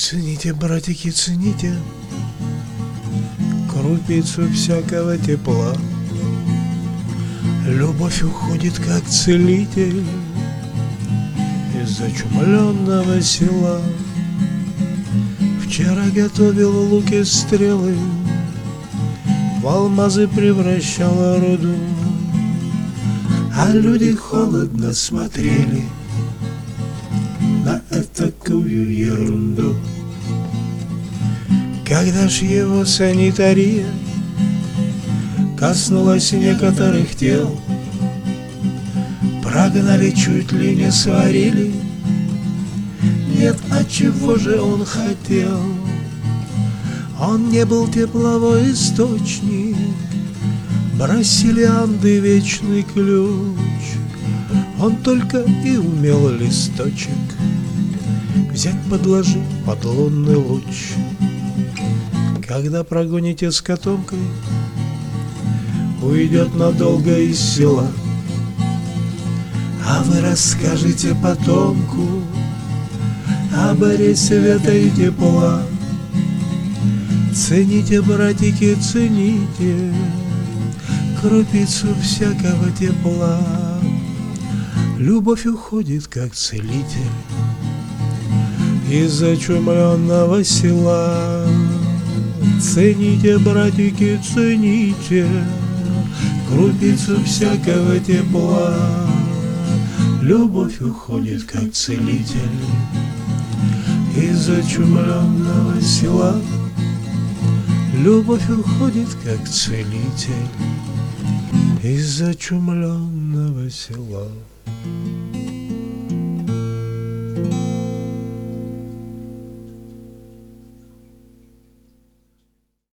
Цените, братики, цените крупицу всякого тепла. Любовь уходит, как целитель из зачумленного села. Вчера готовил луки стрелы, в алмазы превращала руду, а люди холодно смотрели на такую ерунду. Когда ж его санитария коснулась некоторых тел, прогнали, чуть ли не сварили. Нет, а чего же он хотел? Он не был тепловой источник, брасилианды вечный ключ. Он только и умел листочек взять, подложить под лунный луч. Когда прогоните с котомкой, уйдет надолго из села, а вы расскажете потомку о боре света и тепла. Цените, братики, цените крупицу всякого тепла. Любовь уходит, как целитель из зачумленного села. Цените, братики, цените крупицу всякого тепла. Любовь уходит, как целитель из зачумленного села. Любовь уходит, как целитель из зачумленного села.